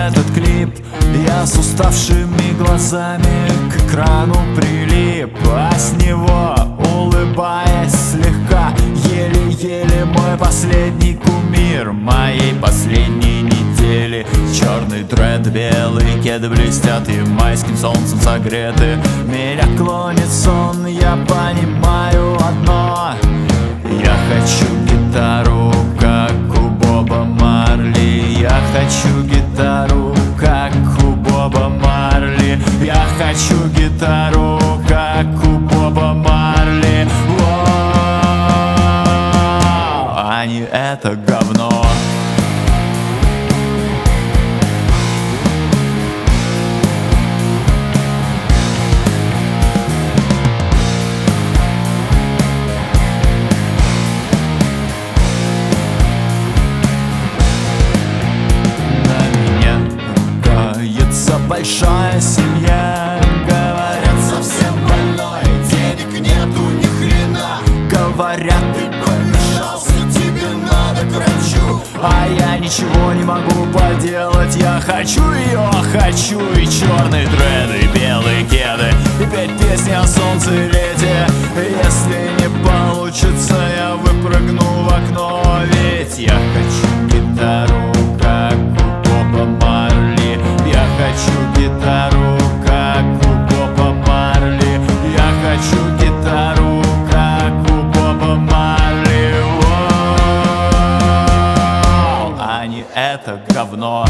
этот клип, я с уставшими глазами к экрану прилип, а с него, улыбаясь слегка, еле-еле мой последний кумир моей последней недели. Черный тред, белый кеды блестят и майским солнцем согреты. Меня клонит сон, я понимаю одно: я хочу гитару, как у Боба Марли. Я хочу гитару, как у Боба Марли. Я хочу гитару, как у Боба Марли. А не это говно. Большая семья, говорят, совсем больной, денег нету ни хрена. Говорят, ты помешался, тебе надо к врачу. А я ничего не могу поделать, я хочу ее, хочу и черный тред, и белые кеды, и петь песни о солнце и лете. Если не получится, я выпрыгну в окно, ведь я хочу гитару, как у Боба Марли. Я хочу гитару, как у Боба Марли. Я хочу гитару, как у Боба Марли. А не это говно.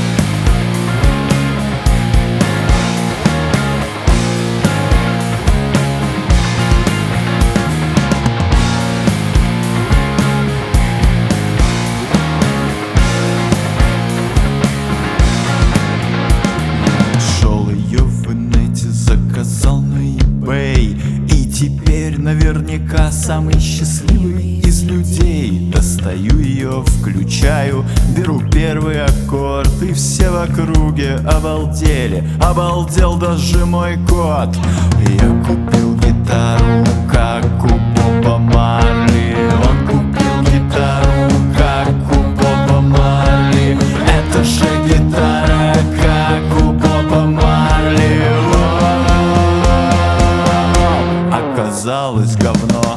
Заказал на eBay, и теперь наверняка самый счастливый из людей. Достаю ее, включаю, беру первый аккорд, и все в округе обалдели. Обалдел даже мой кот. Я купил гитару, как у Боба Марли. Он купил гитару, как у Боба Марли. Это же гитара, как у Боба Марли. Оказалось говно.